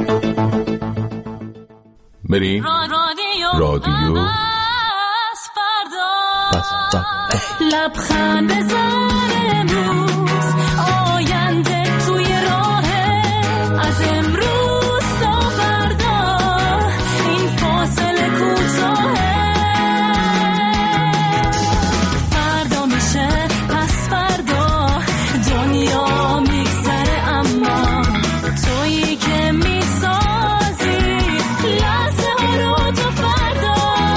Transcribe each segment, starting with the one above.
بریم رادیو لبخند بزن امروز آینده توی راهه از امروز تا فردا این فاصله کوتاهه فردا میشه پس فردا دنیا میگذره اما تویی که میسازی لحظه ها رو تا فردا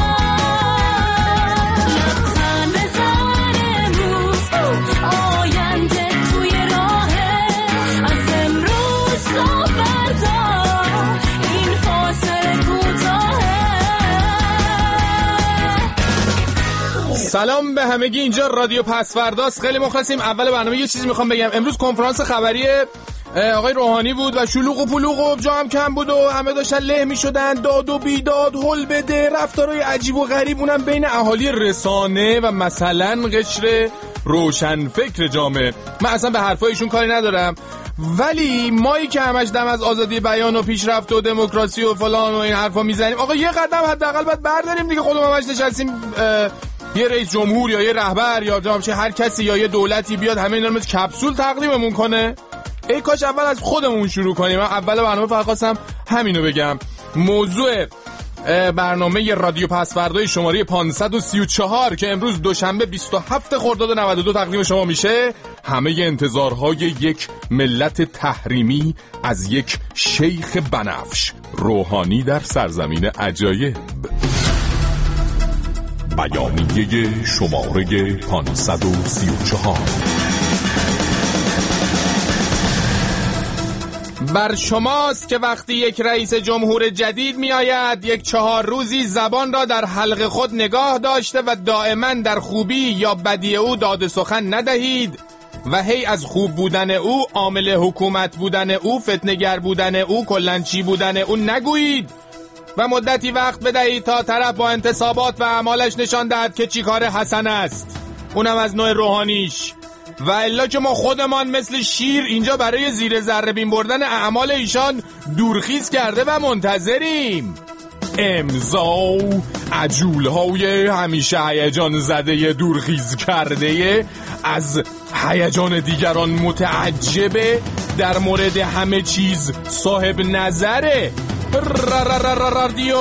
لبخند بزن امروز آینده توی راهه از امروز تا فردا این فاصله کوتاهه. سلام به همگی، اینجا رادیو پسفرداست. خیلی مخلصیم. اول برنامه یه چیزی میخوام بگم. امروز کنفرانس خبری آقای روحانی بود و شلوغ و پلوغ و جا هم کم بود و همه داشتن له میشدن، داد و بیداد، هل بده، رفتارهای عجیب و غریب، اونم بین اهالی رسانه و مثلا قشر روشن فکر جامعه. من اصلا به حرفایشون کاری ندارم، ولی مایی که همش دم از آزادی بیان و پیشرفت و دموکراسی و فلان و این حرفا میزنیم، آقا یه قدم حداقل باید برداریم دیگه. خودمون همش نشستیم یه رئیس جمهور یا یه رهبر یا هر کسی یا یه دولتی بیاد همه اینا رو مثل کپسول تقدیممون کنه. ای کاش اول از خودمون شروع کنیم. من اول برنامه فقط خواستم همینو بگم. موضوع برنامه رادیو پسفردای شماره 534 که امروز دوشنبه 27 خرداد 92 تقدیم شما میشه، همه انتظارهای یک ملت تحریمی از یک شیخ بنفش، روحانی در سرزمین عجایب. بیانیه شماره 534. بر شماست که وقتی یک رئیس جمهور جدید می آید، یک 4 روزی زبان را در حلق خود نگاه داشته و دائما در خوبی یا بدی او داد سخن ندهید و هی از خوب بودن او، عامل حکومت بودن او، فتنه‌گر بودن او، کلنچی بودن او نگویید و مدتی وقت بدهید تا طرف با انتصابات و اعمالش نشان دهد که چی کار حسن است، اونم از نوع روحانیش. و الا که ما خودمان مثل شیر اینجا برای زیر ذره بین بردن اعمال ایشان دورخیز کرده و منتظریم. امضا عجولهای همیشه هیجان زده دورخیز کرده از هیجان دیگران متعجبه، در مورد همه چیز صاحب نظره. رادیو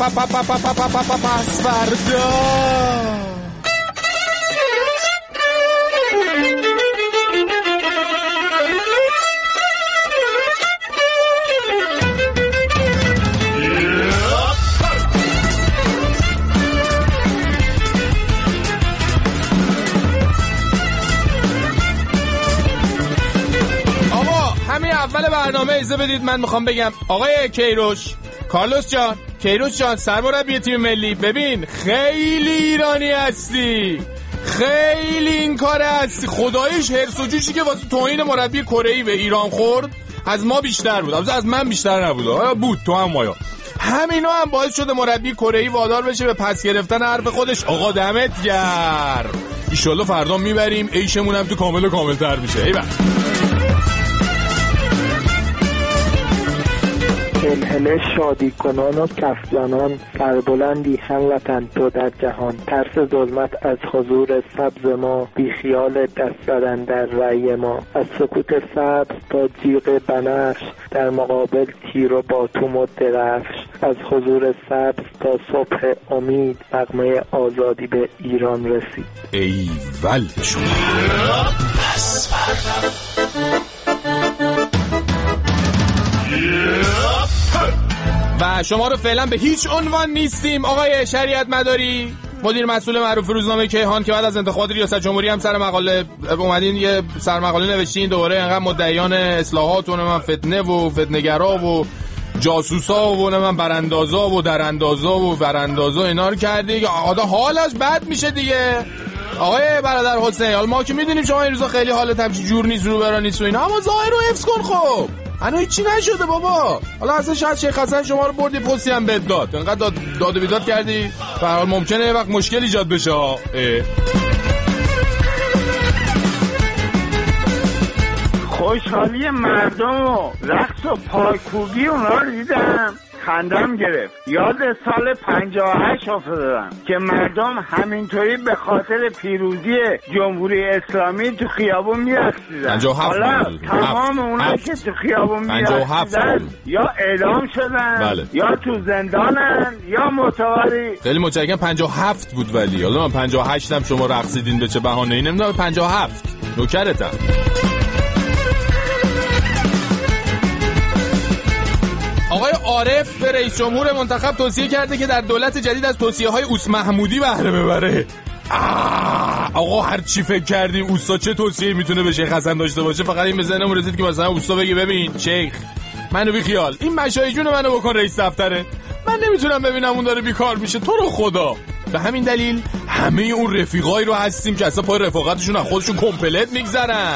پسفردا. اول برنامه اجازه بدید من میخوام بگم آقای کارلوس جان سرمربی تیم ملی، ببین خیلی ایرانی هستی، خیلی این کار هستی. خداییش هرس و جوشی که واسه توهین مربی کره‌ای به ایران خورد از ما بیشتر بود، از من بیشتر نبود، بود تو هم مایا. همینا هم باعث شده مربی کره‌ای وادار بشه به پس گرفتن حرف خودش. آقا دمت گرم، ایشالله فردا میبریم، عیشمون هم تو کامل‌تر میشه. ایول هلهله شادی کنان و کف زنان، سربلندی هموطن تو در جهان. ترس ظلمت از حضور سبز ما، بی خیال دست زدن در رأی ما. از سکوت سبز تا جیغ بنفش، در مقابل تیر و باتوم و درفش. از حضور سبز تا صبح امید، نغمه آزادی به ایران رسید. ایول شما و شما رو فعلا به هیچ عنوان نیستیم. آقای شریعت مداری، مدیر مسئول معروف روزنامه کیهان که بعد از انتخابات ریاست جمهوری هم سر مقاله اومدین یه سرمقاله نوشتین، دوباره انقدر مدعیان اصلاحات و من فتنه و فتنه‌گرا و جاسوسا و من براندازا و دراندازا و وراندازا اینا رو کردی که آقا حالش بد میشه دیگه. آقای برادر حسین، حالا ما که میدونیم شما این روزا خیلی حالت همچین جور نیست، رو برا نیست و اینا، اما ظاهر رو حفظ کن. خب هنوز هیچی نشده بابا. حالا اصلا شاید شیخ حسن شما رو بردی پستی هم بهت داد، انقدر داد و بیداد کردی، به هر حال ممکنه یه وقت مشکل ایجاد بشه. خوشحالی مردم و رقص و پایکوبی اونا رو دیدم، خندم گرفت. یاد سال 58 افتادم که مردم همینطوری به خاطر پیروزی جمهوری اسلامی تو خیابون میرقصیدن. حالا تمام اونا که تو خیابون میرقصیدن یا اعدام شدن، بله، یا تو زندانن یا متواری. خیلی متشکرم. 57 بود، ولی حالا من 58 هم شما رقصیدین به چه بهانه‌ای نمیدونم. 57 نوکرتم. آقای عارف به رئیس جمهور منتخب توصیه کرده که در دولت جدید از توصیه‌های اوس محمودی بهره ببره. آقا هر چی فکر کردی اوستا چه توصیه‌ای میتونه به شیخ حسن داشته باشه؟ فقط این به ذهنم رسید که مثلا اوستا بگه ببین شیخ منو بی خیال، این مشای جون منو بکن رئیس دفتره، من نمیتونم ببینم اون داره بیکار میشه، تو رو خدا. به همین دلیل همه اون رفیقایی رو هستیم که اصلا پای رفاقتشون از خودشون کمپلت میگذرن.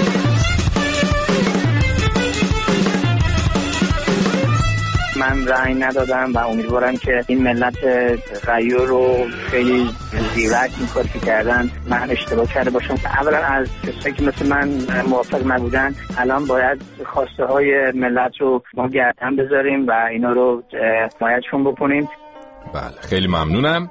من رأی ندادم و امیدوارم که این ملت غیور رو خیلی زیرک این کاری که کردن من اشتباه کرده باشم. اولا از کسایی که مثل من موافق نبودن الان باید خواسته های ملت رو ما گردن بذاریم و اینا رو حمایتشون بکنیم. بله خیلی ممنونم.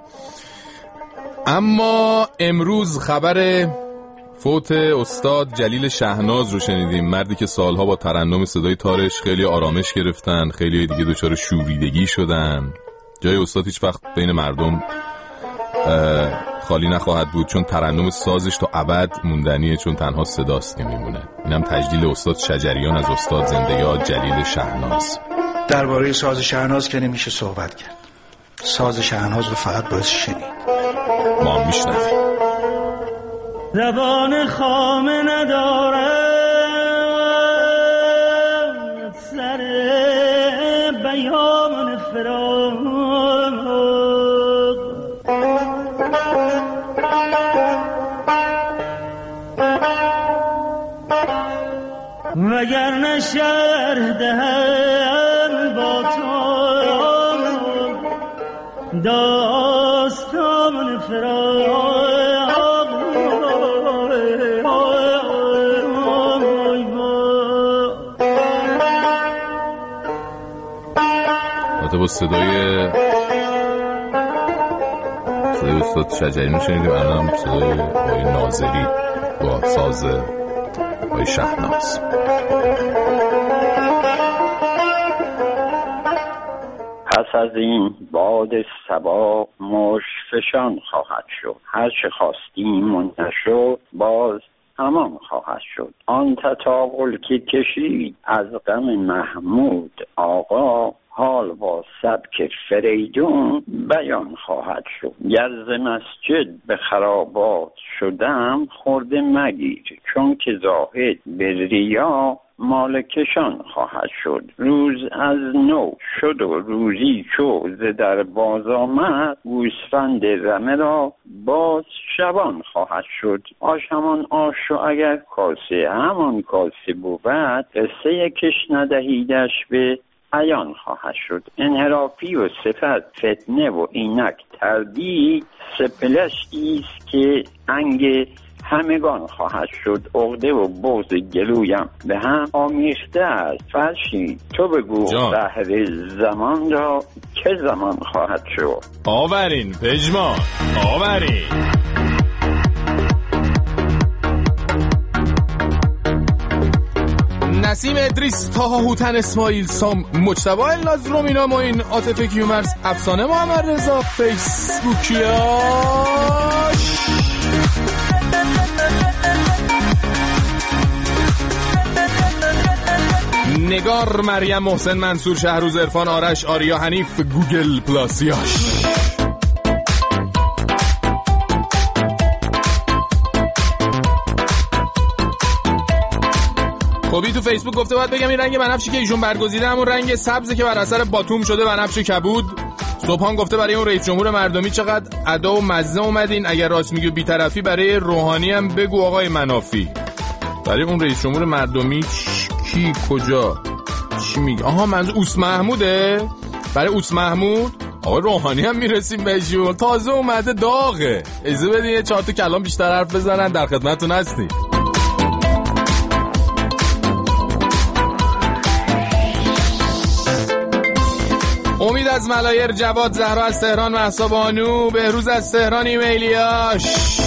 اما امروز خبر فوت استاد جلیل شهناز رو شنیدیم. مردی که سالها با ترنم صدای تارش خیلی آرامش گرفتن، خیلی دیگه دچار شوریدگی شدن. جای استاد هیچ وقت بین مردم خالی نخواهد بود، چون ترنم سازش تا ابد موندنیه، چون تنها صداست که میمونه. اینم تجلیل استاد شجریان از استاد زنده یاد جلیل شهناز. درباره ساز شهناز که نمیشه صحبت کرد. ساز شهناز رو فقط باید شنید. ما میشنویم. زبان خامه ندارد، سر بیان فراق، وگرنه شرح دهن با تو داستان فراق. با صدای استاد شجریان شنیدیم. الان صدای آقای ناظری با ساز آقای شهناز. پس از این باد صبا مشفشان خواهد شد، هر چه خواستیم منتشر باز همان خواهد شد. آن تطاول که کشید از غم محمود آقا، حال با سبک فریدون بیان خواهد شد. گر ز مسجد به خرابات شدم خورده مگیر، چون که زاهد به ریا مالکشان خواهد شد. روز از نو شد و روزی چو ز در باز آمد، گوسفند رمه را باز شبان خواهد شد. آش همان آش و اگر کاسه همان کاسه بود، قصه کش ندهیدش به عیان خواهد شد. انحرافی و صفت فتنه و اینک تردید، سپلشتی است که انگ همگان خواهد شد. عقده و بغض گلویم به هم آمیخته است. فرشی تو بگو قهر زمان را که زمان خواهد شد. آورین پژمان آورین. نسیم ادریس، تاها هوتن، اسماعیل سام، مجتبی الناز، رومینا معین، عاطفه کیومرث، افسانه محمد رضا، فیسبوکیاش. نگار، مریم، محسن، منصور، شهروز، عرفان، آرش، آریا، حنیف، گوگل پلاسیاش. خبی تو فیسبوک گفته باید بگم این رنگ بنفشی که ایشون برگزیده همون رنگ سبزه که بر اثر باتوم شده بنفش کبود. صبحان گفته برای اون رئیس جمهور مردمی چقدر ادا و مزه اومدین، اگر راست میگی بی‌طرفی برای روحانی هم بگو آقای منافی. برای اون رئیس جمهور مردمی کی کجا چی میگه؟ آها منظور اوس محموده. برای اوس محمود آقای روحانی هم میرسیم بهشون، تازه اومده داغه. اجازه بدین یه 4 تا کلام بیشتر حرف بزنن، در خدمتتون هستیم. امید از ملایر، جواد زهرا از تهران، مهسا بانو، بهروز از تهران ایمیلیاش.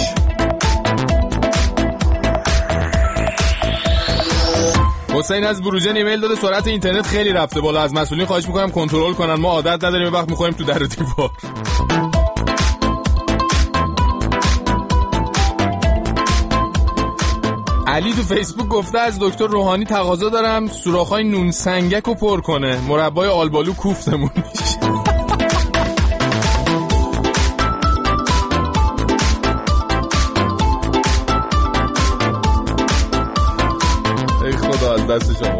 حسین از بروجن ایمیل داده سرعت اینترنت خیلی رفته بالا، از مسئولین خواهش میکنم کنترل کنن، ما عادت نداریم وقت میخوریم تو در و دیوار. علی تو فیسبوک گفته از دکتر روحانی تقاضا دارم سوراخ‌های نون سنگک رو پر کنه، مربای آلبالو کوفتمون میشه. ای خدا از دست شما.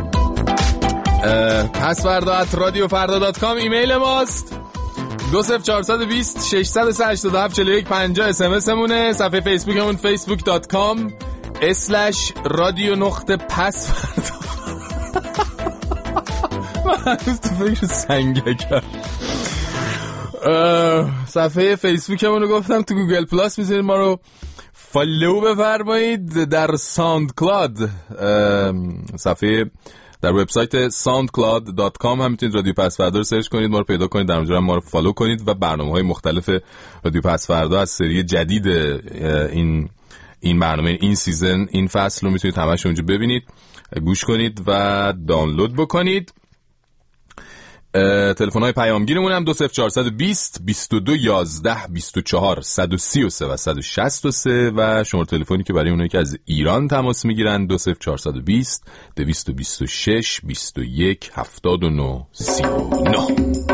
password@radiofarda.com ایمیل ماست. 20420 687 4150 SMS مونه. صفحه فیسبوکمون facebook.com/radio_password. من تو فکر سنگکم. صفحه فیسبوکمون رو گفتم، تو گوگل پلاس میتونید ما رو فالو بفرمایید. در ساوند کلاد، صفحه در وبسایت soundcloud.com هم میتونید رادیو پس فردا رو سرچ کنید، ما رو پیدا کنید، در اونجا ما رو فالو کنید و برنامه‌های مختلف رادیو پس فردا از سری جدید این برنامه، این سیزن، این فصل رو میتونید همش اونجا ببینید، گوش کنید و دانلود بکنید. تلفن‌های پیامگیرمون هم 20420 22 11 24 133 و 163 و شماره تلفنی که برای اونایی که از ایران تماس میگیرن 20420 226 21 79 39.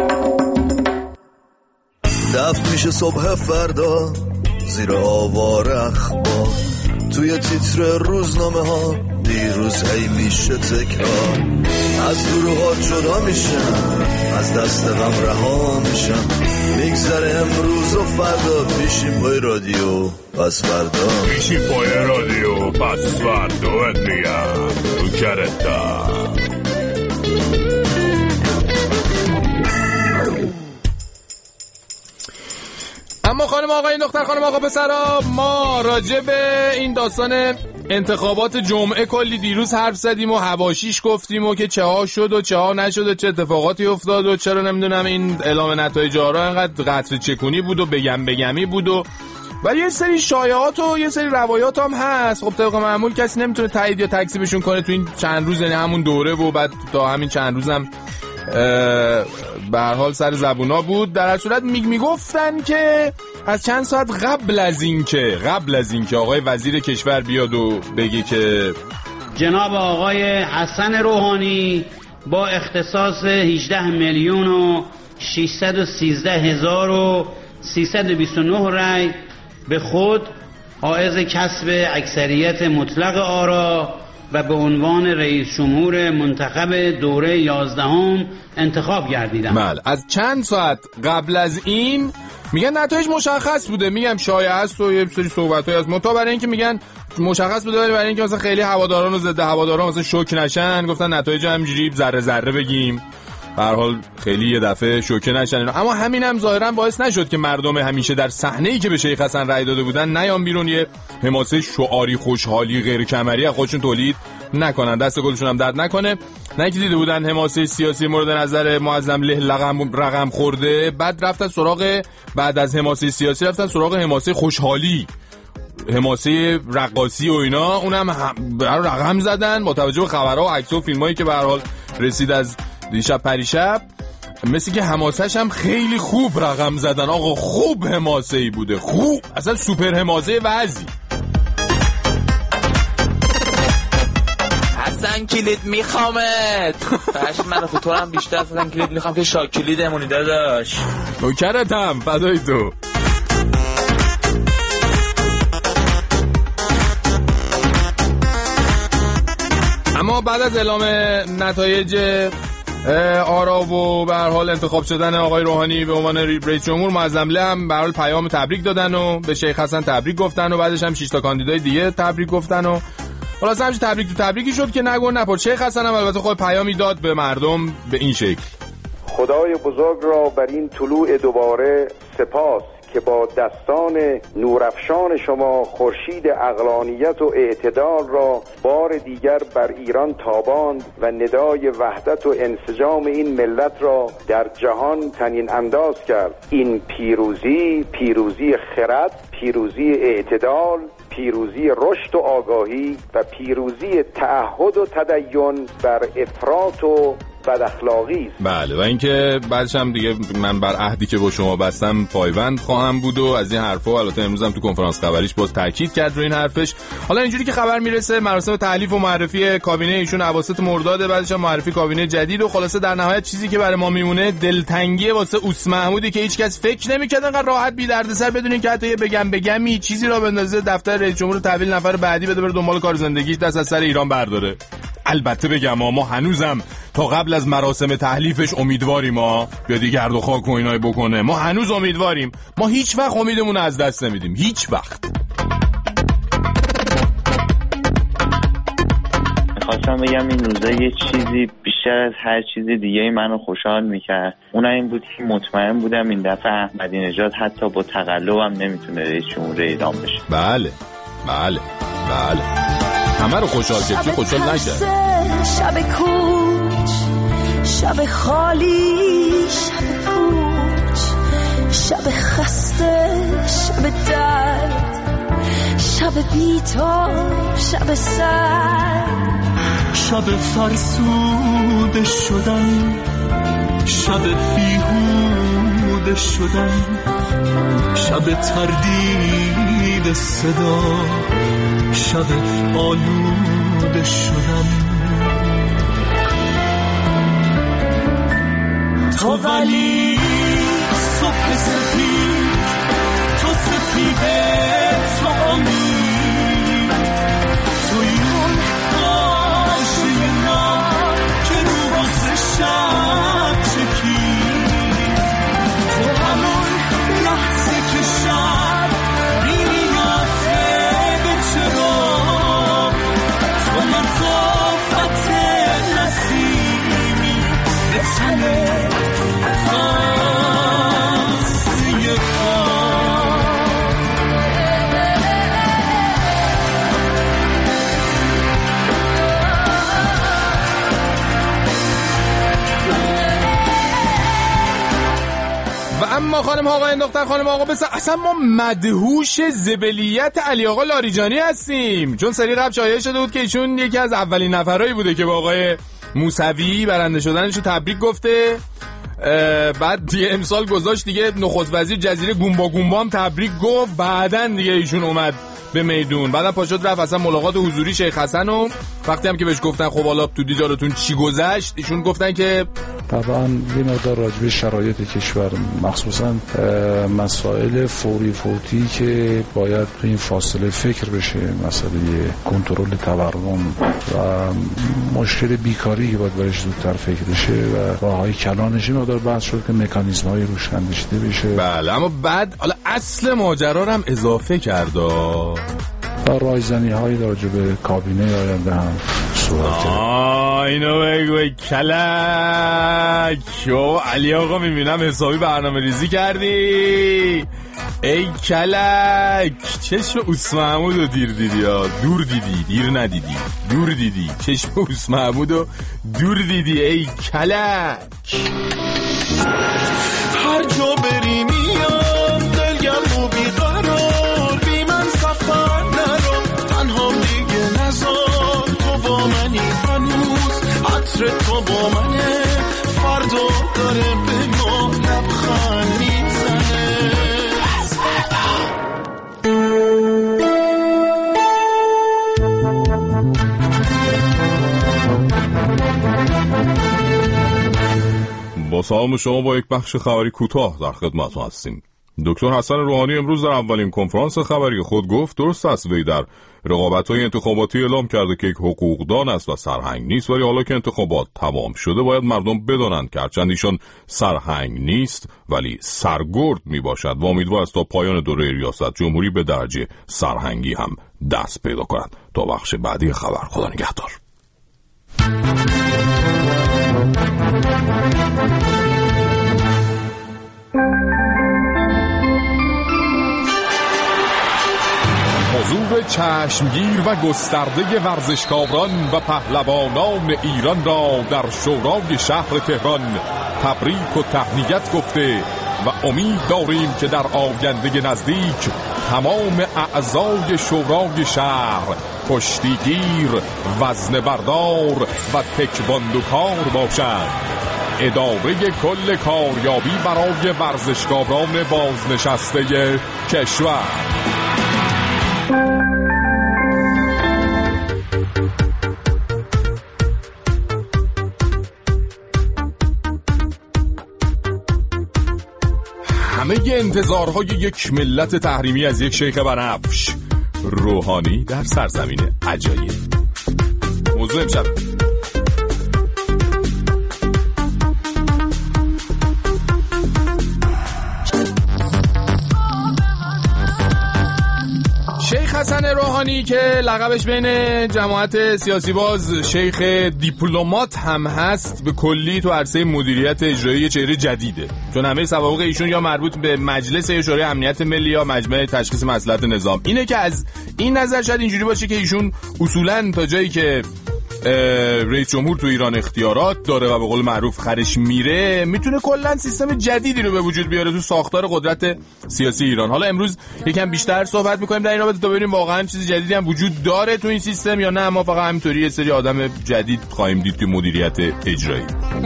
دفت میشه صبح فردا زیر آوار اخبار، توی تیتر روزنامه ها دیروز هی میشه تکرار، از گروهات جدا میشم، از دست غم رها میشم، میگذره امروز و فردا، پیشیم پای رادیو پس فردا، پیشیم پای رادیو پس فردا میگم تو کرتا. اما خانم آقای دختر خانم آقا پسرا، ما راجع به این داستان انتخابات جمعه کلی دیروز حرف زدیم و حواشیش گفتیم و که چه ها شد و چه ها نشد و چه اتفاقاتی افتاد و چرا نمیدونم این اعلام نتایج آرا انقدر قطر چکونی بود و بگمی بود و یه سری شایعات و یه سری روایات هم هست. خب طبق معمول کسی نمیتونه تایید یا تکذیبشون کنه تو این چند روز، یعنی همون دوره و بعد تا همین چند روزم به هر حال سر زبونا بود. در هر صورت میگفتن که از چند ساعت قبل از اینکه آقای وزیر کشور بیاد و بگه که جناب آقای حسن روحانی با اختصاص 18,613,329 رای به خود حائز کسب اکثریت مطلق آرا و به عنوان رئیس جمهور منتخب دوره 11 انتخاب گردیدم. بله، از چند ساعت قبل از این میگن نتایج مشخص بوده. میگم شایعه است و یه سری صحبتایی از متا برای اینکه میگن مشخص بوده، ولی برای اینکه مثلا خیلی هواداران و ضد هواداران مثلا شوک نشن گفتن نتایج همینجوری ذره ذره بگیم، به هر حال خیلی یه دفعه شوکه نشن. اما همین هم ظاهرا باعث نشد که مردم همیشه در صحنه‌ای که به شیخ حسن رأی داده بودن نیان بیرون یه حماسه شعاری خوشحالی غیر کمری از خودشون تولید نکنن، دست گلشون هم درد نکنه. نه که دیده بودن حماسه سیاسی مورد نظر معظم له رقم خورده، بعد رفتن سراغ، بعد از حماسه سیاسی رفتن سراغ حماسه خوشحالی، حماسه رقاصی و اینا، اونم رقم زدن با توجه به خبرها و عکس‌ها و فیلمایی که به هر حال رسید از دیشب پریشب. مثل که حماسه‌ش هم خیلی خوب رقم زدن آقا، خوب حماسه‌ای بوده، خوب، اصلا سوپر حماسه وضعی. حسن کلید میخوامت پشت من تو تو هم بیشتر حسن کلید میخوام که شاک کلید امونی داداش نوکرتم فدای تو. اما بعد از اعلام نتایج آرا و به هر حال انتخاب شدن آقای روحانی به عنوان رئیس جمهور، معظم له هم به هر حال پیام تبریک دادن و به شیخ حسن تبریک گفتن و بعدش هم 6 تا کاندیدای دیگه تبریک گفتن و خلاص همش تبریکی شد که نگور نپر. شیخ حسن هم البته خود پیامی داد به مردم به این شکل: خدای بزرگ را بر این طلوع دوباره سپاس که با دستان نورافشان شما خورشید عقلانیت و اعتدال را بار دیگر بر ایران تاباند و ندای وحدت و انسجام این ملت را در جهان طنین انداز کرد. این پیروزی خرد، پیروزی اعتدال، پیروزی رشد و آگاهی و پیروزی تعهد و تدین بر افراط و بد اخلاقی است. بله، و اینکه بعدش هم دیگه من بر عهدی که با شما بستم پایبند خواهم بود و از این حرفا. البته امروز هم تو کنفرانس خبریش باز تاکید کرد رو این حرفش. حالا اینجوری که خبر میرسه مراسم تحلیف و معرفی کابینه ایشون اواسط مرداد، بعدش هم معرفی کابینه جدید و خلاصه در نهایت چیزی که برای ما میمونه دلتنگی واسه اوس محمودی که هیچ کس فکر نمی‌کرد انقدر راحت بی دردسر بدون اینکه حتی بگمی چیزی را بندازه دفتر رئیس جمهور تحویل نفر بعدی بده بره دنبال کار زندگیش دست از سر ایران برداره. البته بگم ما هنوزم تا قبل از مراسم تحلیفش امیدواریم یا دیگه گرد و خاک و اینای بکنه. ما هنوز امیدواریم. ما هیچ وقت امیدمون از دست نمیدیم، هیچ وقت. میخواستم بگم این روزا یه چیزی بیشتر از هر چیز دیگه منو خوشحال میکرد. اون این بود که مطمئن بودم این دفعه احمدی نژاد حتی با تقلبم نمیتونه رئیس جمهور ایران بشه. بله همه رو خوشحال کرد، که خوشحال نکرد. شب کوچ، شب خالی، شب کوچ، شب خسته، شب درد، شب بی‌تاب، شب سرد، شب فرسوده شدن، شب بیهوده شدن، شب تردید صدا، شب آلوده شدن. تو ولی صبح سفید، تو سفیده، تو امید، توی اون آشه ما که رو بسر شب چکید، تو همون لحظه که شب بی‌نیازه به چرا، تو لطافت نسیمی به تنه اما خانم آقا دختر خانم آقا بس اصلا ما مدهوش زبلیت علی آقا لاریجانی هستیم، چون سری قبل شایعه شده بود که ایشون یکی از اولین نفرایی بوده که با آقای موسوی برنده شدنشو تبریک گفته. بعد دیگه امسال گذاشت دیگه نخست وزیر جزیره گومبا هم تبریک گفت، بعدن دیگه ایشون اومد به میدون، بعدم پاشد رفت اصلا ملاقات حضوری شیخ حسن و وقتی هم که بهش گفتن خب حالا تو دیدارتون چی گذشت، ایشون گفتن که طبعا یه مقدار راجع به شرایط کشور مخصوصا مسائل فوتی که باید تو این فاصله فکر بشه، مسئله کنترل تورم و مشکل بیکاری که باید برش زودتر فکر بشه و راههای کلانش مقدار بحث شد که مکانیزم‌های روش اندیشیده بشه. بله، اما بعد حالا اصل ماجرا رو هم اضافه کرد و رایزنی‌های راجع به کابینه آینده هم صحبت کرد. اینو بگو کلک شو علی آقا، میبینم حسابی برنامه ریزی کردی. ای کلک چشم اوس محمود رو دیر دیدی دور دیدی، دیر ندیدی، دور دیدی. چشم اوس محمود رو دور دیدی ای کلک. هر جا بری میام دلگم و بیقرار، بی من سفر نرو تنها دیگه نزار، تو با منی هنوز عطر تو با منه، فردا داره به ما لبخند میزنه. با سلام شما با یک بخش خبری کوتاه در خدمت هستیم. دکتر حسن روحانی امروز در اولین کنفرانس خبری خود گفت درست است وی در رقابت‌های انتخاباتی اعلام کرده که یک حقوقدان است و سرهنگ نیست، ولی حالا که انتخابات تمام شده باید مردم بدانند که هرچند ایشان سرهنگ نیست ولی سرگرد میباشد و امیدوار است تا پایان دوره ریاست جمهوری به درجه سرهنگی هم دست پیدا کند. تا بخش بعدی خبر، خدا نگهدار. چشمگیر و گسترده ورزشکاران و پهلوانان ایران را در شورای شهر تهران تبریک و تهنیت گفته و امید داریم که در آینده نزدیک تمام اعضای شورای شهر کشتیگیر، وزنه بردار و تکواندوکار باشند. اداره کل کاریابی برای ورزشکاران بازنشسته کشور. همه انتظارهای یک ملت تحریمی از یک شیخ بنفش، روحانی در سرزمین عجایب. موضوع امشب شیخ حسن روحانی که لقبش بین جماعت سیاسی باز شیخ دیپلمات هم هست، به کلی تو عرصه مدیریت اجرایی چهره جدیده، چون همه سوابق ایشون یا مربوط به مجلس شورای امنیت ملی یا مجمع تشخیص مصلحت نظام. اینه که از این نظر شاید اینجوری باشه که ایشون اصولاً تا جایی که رئیس جمهور تو ایران اختیارات داره و به قول معروف خرش میره، میتونه کلا سیستم جدیدی رو به وجود بیاره تو ساختار قدرت سیاسی ایران. حالا امروز یکم بیشتر صحبت میکنیم در این رابطه تا ببینیم واقعا چیز جدیدی هم وجود داره تو این سیستم یا نه، ما فقط همینطوری یه سری آدم جدید خواهیم دید تو مدیریت اجرایی.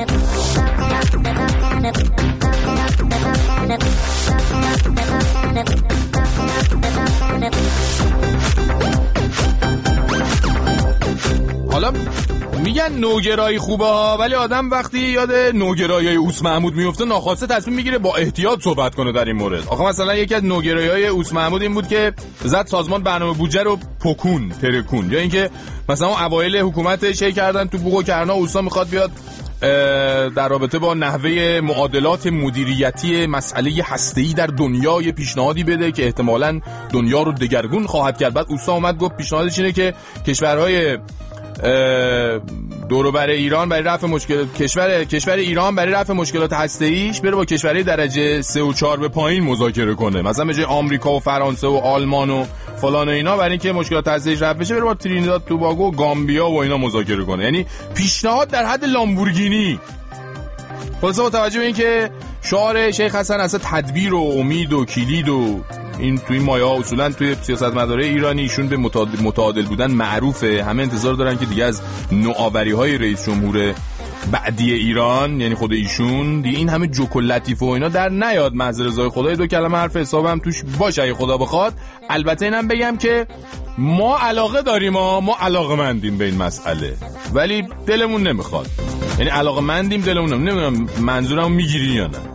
حالا میگن نوگرایی خوبه ها، ولی آدم وقتی یاد نوگرایی اوس محمود میفته ناخواسته تصمیم میگیره با احتیاط صحبت کنه در این مورد. آخه مثلا یکی از نوگرایی اوس محمود این بود که زد سازمان برنامه بودجه رو ترکون، یا اینکه مثلا اوایل حکومت شی کردن تو بوق و کرنا اوسا میخواد بیاد در رابطه با نحوه معادلات مدیریتی مسئله هسته‌ای در دنیا یه پیشنهادی بده که احتمالاً دنیا رو دگرگون خواهد کرد. بعد اوسا اومد گفت پیشنهادش اینه که کشورهای دور و بر ایران برای رفع کشور ایران برای رفع مشکلات هسته‌ایش بره با کشورهای درجه 3 و 4 به پایین مذاکره کنه، مثلا به جای آمریکا و فرانسه و آلمان و فلان و اینا، برای اینکه مشکلات هسته‌ایش رفع بشه بره با ترینیداد توباگو و گامبیا و اینا مذاکره کنه. یعنی پیشنهاد در حد لامبورگینی. خلاصه با توجه به اینکه شعار شیخ حسن اصلا تدبیر و امید و کلید و این توی مایه‌ها اصولاً توی سیاستمدارای ایرانی ایشون به متعادل بودن معروفه، همه انتظار دارن که دیگه از نوآوری‌های رئیس جمهور بعدی ایران، یعنی خود ایشون، دیگه این همه جوک و لطیف و اینا در نیاد. محض رضای خدای دو کلمه حرف حسابم توش باشه اگه خدا بخواد. البته اینم بگم که ما علاقه داریم، ما علاقه‌مندیم به این مسئله، ولی دلمون نمیخواد. یعنی علاقه‌مندیم، دلمون نمیدونم منظورمو میگیری یا نه.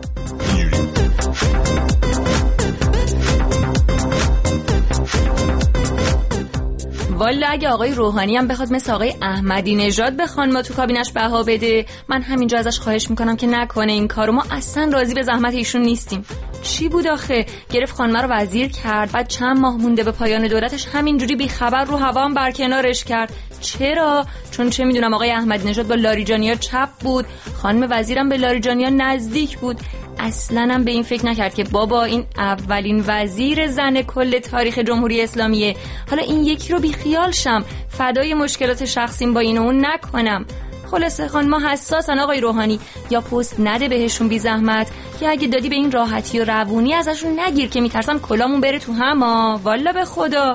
والا اگه آقای روحانی هم بخواد مثل آقای احمدی نژاد به خانما تو کابینش بها بده، من همینجا ازش خواهش میکنم که نکنه این کارو. ما اصلا راضی به زحمت ایشون نیستیم. چی بود آخه؟ گرفت خانما رو وزیر کرد، بعد چند ماه مونده به پایان دولتش همینجوری بی خبر رو هوا هم برکنارش کرد. چرا؟ چون چه میدونم آقای احمدی نژاد با لاریجانیا چپ بود، خانم وزیرم به لاریجانیا نزدیک بود. اصلا هم به این فکر نکرد که بابا این اولین وزیر زن کل تاریخ جمهوری اسلامیه. حالا این یکی رو بی خیال شم، فدای مشکلات شخصیم با این و اون نکنم. خلاصه خانم حساسن آقای روحانی، یا پست نده بهشون بی زحمت، یا اگه دادی به این راحتی و روونی ازشون نگیر که میترسم کلامون بره تو هما. والا به خدا.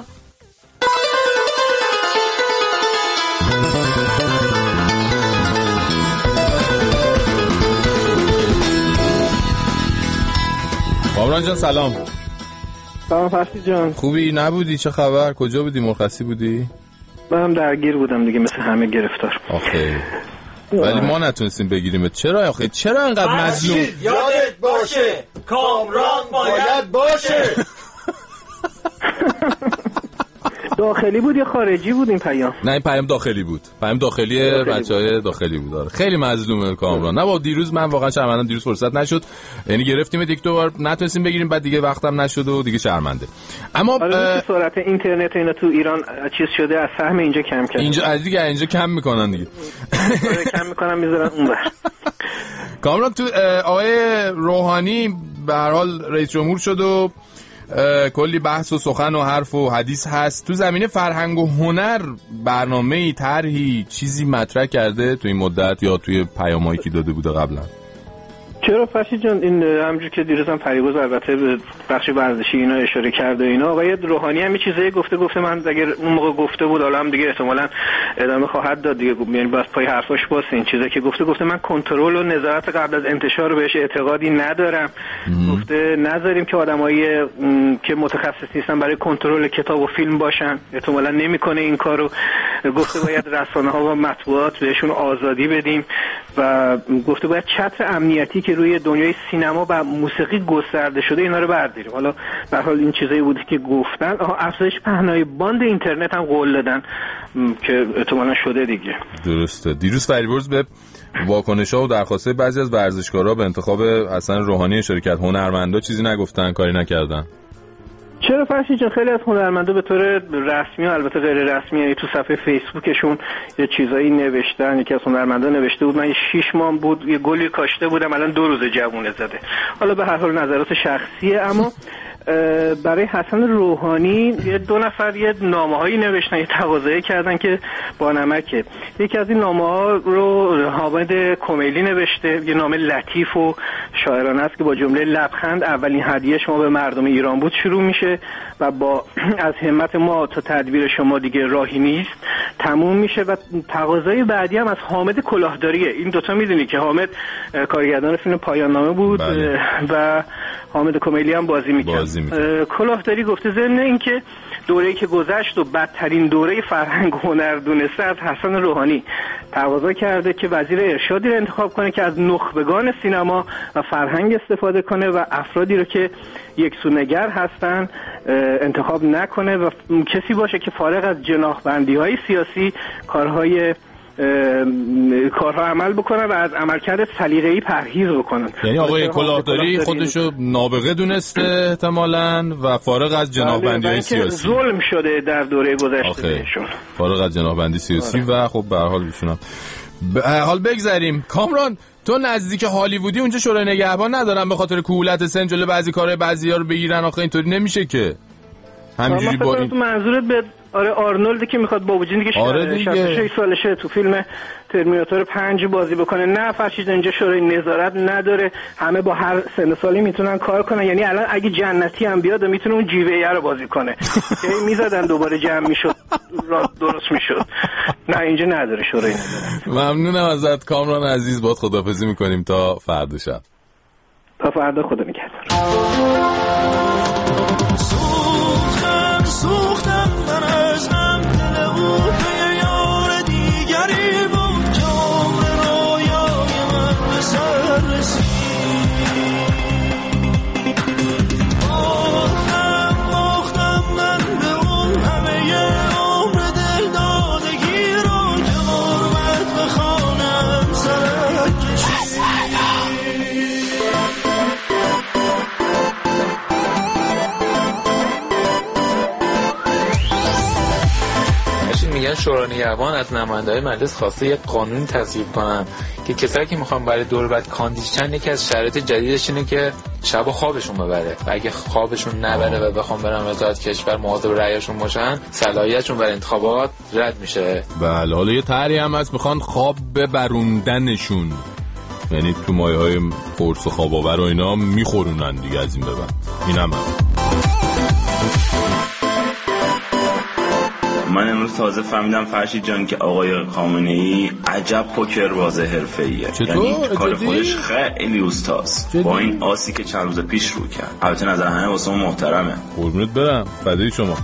کامران جان سلام. سلام فرشید جان. خوبی؟ نبودی؟ چه خبر؟ کجا بودی؟ مرخصی بودی؟ من درگیر بودم دیگه، مثل همه گرفتار. آخه ولی ما نتونستیم بگیریم. چرا آخه؟ چرا انقدر مظلوم؟ یادت باشه کامران باید باشه. داخلی بود یا خارجی بود این پیام؟ نه این پیام داخلی بود. پیام داخلی بچهای داخلی بود. خیلی مظلومه کامران. نه با دیروز من واقعا شرمندم، دیروز فرصت نشد. یعنی گرفتیم یک دو بار نتونستیم بگیریم، بعد دیگه وقتم نشد و دیگه شرمنده. اما سرعت اینترنت اینا تو ایران چیز شده، از سهم اینجا کم کردن. اینجا از دیگه اینجا کم میکنن دیگه. کم میکنن میذارن اونور. کامران تو آقای روحانی به هر حال رئیس جمهور شد و کلی بحث و سخن و حرف و حدیث هست. تو زمینه فرهنگ و هنر برنامه‌ای، طرحی، چیزی مطرح کرده تو این مدت یا توی پیامایی که داده بوده قبلا؟ چرا فرشید جان، این همونجوری که دیروز هم فریبرز البته به بخش ورزشی اینا اشاره کرده اینا، آقای روحانی هم یه چیزایی گفته من اگر اون موقع گفته بود حالا هم دیگه احتمالاً ادامه خواهد داد دیگه، یعنی باز پای حرفاش باشه. این چیزایی که گفته من کنترل و نظارت قبل از انتشار بهش اعتقادی ندارم. گفته نذاریم که آدمایی که متخصص نیستن برای کنترل کتاب و فیلم باشن، احتمالاً نمیکنه این کارو. گفته باید رسانه‌ها و مطبوعات بهشون آزادی بدیم و گفته باید چتر امنیتی که روی دنیای سینما و موسیقی گسترده شده اینا رو برداریم. حالا به هر حال این چیزایی بوده که گفتن. افزایش پهنای باند اینترنت هم قول دادن که احتمالاً شده دیگه. درسته. دیروز فریبرز به واکنش‌ها و درخواست‌های بعضی از ورزشکارا به انتخاب حسن روحانی اشاره کرد. هنرمندا چیزی نگفتن، کاری نکردن. چرا فرشید جان، خیلی از هنرمندا به طور رسمی و البته غیر رسمی، یعنی تو صفحه فیسبوکشون یه چیزایی نوشتن. یکی از هنرمندا نوشته بود من 6 ماه بود یه گلی کاشته بودم الان 2 روز جوونه زده. حالا به هر حال نظرات شخصیه. اما برای حسن روحانی یه 2 نفر یه نامه‌هایی نوشتن، یه تقاضایی کردن که با نمکه. یکی از این نامه‌ها رو حامد کمیلی نوشته، یه نامه لطیف و شاعرانه است که با جمله لبخند اولین هدیه شما به مردم ایران بود شروع میشه و با از همت ما تا تدبیر شما دیگه راهی نیست تموم میشه. و تقاضای بعدی هم از حامد کلاهداریه. این دوتا میدونی که حامد کارگردان فیلم پایان نامه بود و حامد کمیلی هم بازی میکرد. کلاهداری گفته ضمن اینکه دوره‌ای که گذشت و بدترین دوره فرهنگ و هنر دونسته از حسن روحانی تقاضا کرده که وزیر ارشادی رو انتخاب کنه که از نخبگان سینما و فرهنگ استفاده کنه و افرادی رو که یکسونگر هستن انتخاب نکنه و کسی باشه که فارغ از جناحبندی‌های سیاسی کارها عمل بکنن و از عملکرد سلیقه‌ای پرهیز بکنن. یعنی آقای کلاهداری خودشو نابغه دونسته احتمالاً و فارغ از جناحبندی‌های سیاسی. ظلم شده در دوره گذشته بهشون. فارغ از جناحبندی سیاسی و خب به هر حال ایشون حال بگذریم. کامران، تو نزدیک هالیوودی اونجا شورای نگهبان ندارن به خاطر کهولت سن جلوی بعضی کارهای بعضیا رو بگیرن؟ آخه اینطوری نمیشه که. همینجوری با این منظورت به آرنولد که میخواد با وجودی که 66 سالشه تو فیلم ترمیناتور 5 بازی بکنه. نه فرشید، اینجا شورای نظارت نداره، همه با هر سن سالی میتونن کار کنن. یعنی الان اگه جنتی هم بیاد میتونه اون جیوه‌ای رو بازی کنه که میزدن دوباره جمع میشد درست میشد. نه اینجا نداره شورای نظارت. ممنونم ازت کامران عزیز، باهات خداحافظی میکنیم تا فردا شب. تا فردا، خدا نگهدار. سوختم من از هم دل او به یار دیگری بود که عمر رویای من به سر رسید. باختم من به اون همه عمر دل دادگی رو که غربت به خانم سرک کشید. میگن شورای نگهبان از نماینده‌های مجلس خواسته یک قانون تصویب کنن که کسایی که میخوان برای دور بعد کاندیشن، یکی از شرایط جدیدش اینه که شب خوابشون ببره و اگه خوابشون نبره و بخوام برن وزارت کشور مواظب رأیشون باشن، صلاحیتشون برای انتخابات رد میشه. بله، حالا یه طرحی هم هست میخوان خواب ببروندنشون، یعنی تو مایه‌های قرص خواب آور و اینا میخورونن دیگه از این به بعد. اینم من امروز تازه فهمیدم فرشید جان که آقای خامنه‌ای عجب پوکر باز حرفه‌ایه. یعنی کار خودش خیلی اوستاست. با این آسی که چند روز پیش رو کرد. البته نظر همه واسه محترمه. قربونت برم، فدای شما.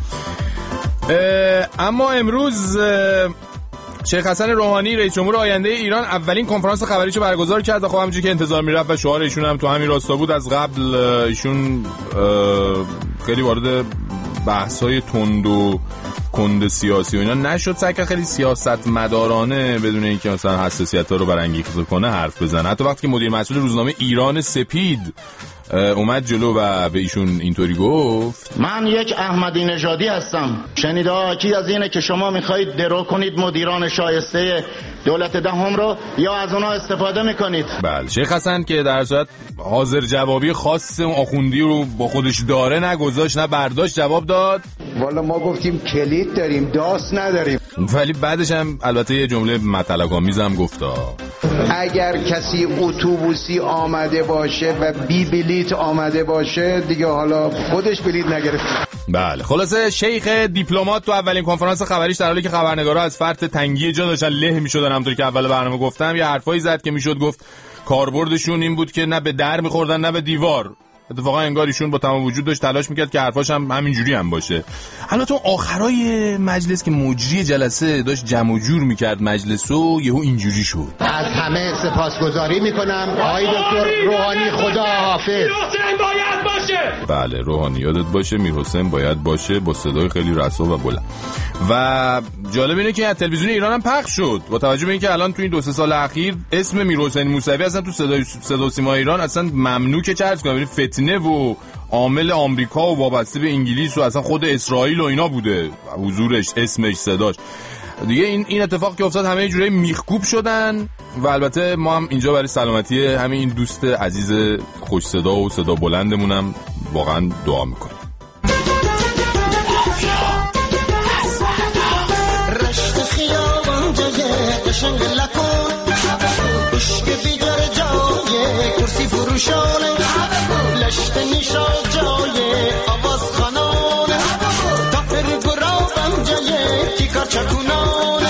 اما امروز شیخ حسن روحانی رئیس جمهور آینده ایران اولین کنفرانس خبریشو برگزار کرد و خب همونجوری که انتظار میرفت و شعار ایشون هم تو همین راستا بود. از قبل ایشون خیلی وارد بحث‌های تند و کند سیاسی و اینا نشد، سعی کرد خیلی سیاست مدارانه بدون اینکه مثلا حساسیت‌ها رو برانگیخته کنه حرف بزنه. حتی وقتی که مدیر مسئول روزنامه ایران سپید اومد جلو و به ایشون اینطوری گفت: من یک احمدی نژادی هستم. شنیده کی از اینه که شما میخواید درو کنید مدیران شایسته دولت دهم رو یا از اونا استفاده میکنید؟ بله، شیخ حسن که در صورت حاضر جوابی خاص آخوندی رو با خودش داره نگذاشت نه برداشت، جواب داد: والا ما گفتیم کلید داریم، داس نداریم. ولی بعدش هم البته یه جمله مطلق‌آمیز هم گفتا: اگر کسی اتوبوسی آمده باشه و بی بلیت آمده باشه دیگه حالا خودش بلیت نگرفت. بله، خلاصه شیخ دیپلمات تو اولین کنفرانس خبریش در حالی که خبرنگارا از فرط تنگی جا داشتن له میشدن، همونطوری که اول برنامه گفتم، یه حرفایی زد که میشد گفت کاربردشون این بود که نه به در میخوردن نه به دیوار. اتفاقا انگار ایشون با تمام وجود داشت تلاش میکرد که حرفاش هم همینجوری هم باشه. البته آخرای مجلس که مجری جلسه داشت جمع و جور میکرد مجلسو، یهو اینجوری شد: از همه سپاسگزاری میکنم آقای دکتر روحانی، خدا حافظ. میرحسین باید باشه. بله، روحانی یادت باشه، میرحسین باید باشه، با صدای خیلی رسا و بلند. و جالب اینه که تلویزیون ایران هم پخش شد با توجه به اینکه الان تو این 2-3 سال اخیر اسم میرحسین موسوی اصلا تو صدا و سیما ایران اصلا ممنوع که چرت کنه، فتنه و عامل آمریکا و وابسته به انگلیس و اصلا خود اسرائیل و اینا بوده حضورش، اسمش، صداش دیگه. این اتفاق که افتاد همه جوره میخکوب شدن و البته ما هم اینجا برای سلامتی همین این دوست عزیز خوش صدا و صدا بلندمونم واقعا دعا میکنم. کرسی فروشانه لشت نیشا جای آواز خانانه تا پرگرا بنجای تیکار چکونانه.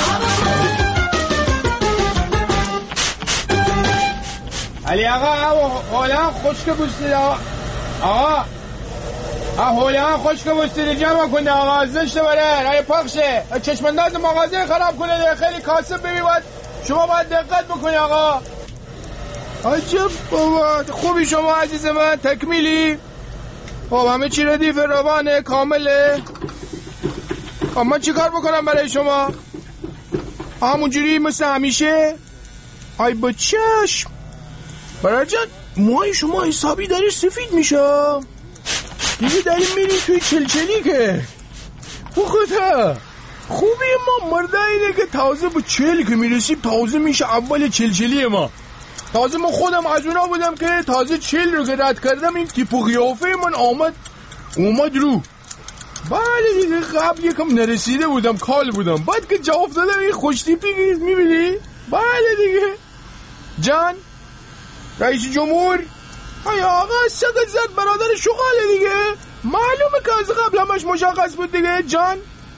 علی آقا حالا خوشک بوستید آقا حالا خوشک بوستید جمع کنه آقا، زشته بره رای پخشه، چشمنداز مغازه خراب کنه، خیلی کاسب ببید، شما باید دقت بکنی آقا. عجب بابا، خوبی شما عزیز من؟ تکمیلی؟ خب همه چی ردیف روانه کامله؟ خب من چی کار بکنم برای شما؟ همونجوری مثل همیشه؟ ای با چشم برای جان، موهای شما حسابی داری سفید میشه دیگه، داریم میریم توی چلچلی که بخواه خوبی ما مرده اینه که تازه با چل که میرسیم تازه میشه اول چلچلی ما. تازه من خودم از اونا بودم که تازه چل رو که رد کردم این تیپ و قیافه من اومد رو. بله دیگه قبل یکم نرسیده بودم، کال بودم، بعد که جواب دادم این خوش تیپی میبینی؟ بله دیگه جان رئیس جمهور آیا آقا سگت زد برادر شغاله دیگه، معلومه که از قبل همش مشخص بود دیگه. جان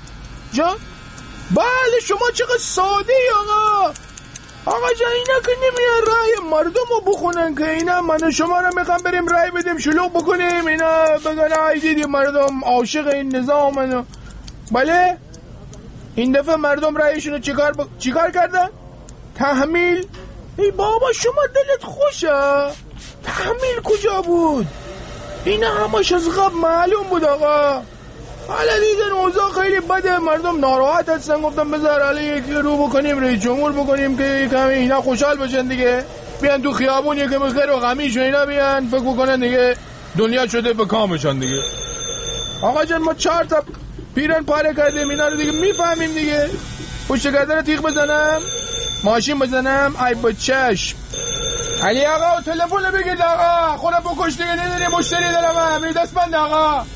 بله شما چقدر ساده ای آقا جان، اینا که نمیان رای مردم رو بخونن که اینا من و شما رو میخوام بریم رای بدیم شلوغ بکنیم، اینا بگن ای دیدی مردم عاشق این نظام بله این دفعه مردم رایشون رو چیکار کردن؟ تحمیل. ای بابا شما دلت خوشه، تحمیل کجا بود؟ اینا همش از قبل معلوم بود آقا. حالا دیدن اوضاع خیلی بده، مردم ناراحت هستن، گفتم بذار حالا یکی رو بکنیم رئیس جمهور بکنیم که کمی اینا خوشحال بشن دیگه، بیان تو خیابون یکی بخیر و غمیش و اینا بیان فکر بکنن دیگه دنیا شده به کامشان دیگه. آقا جان ما 4 تا پیرن پاره کردیم، اینا رو دیگه میفهمیم دیگه. پشت گردن تیغ بزنم، ماشین بزنم، ای با چشم. علی آقا تلفن بگید آقا، خودم بکش دیگه، نداری مشتری دارم هم دست بند آقا.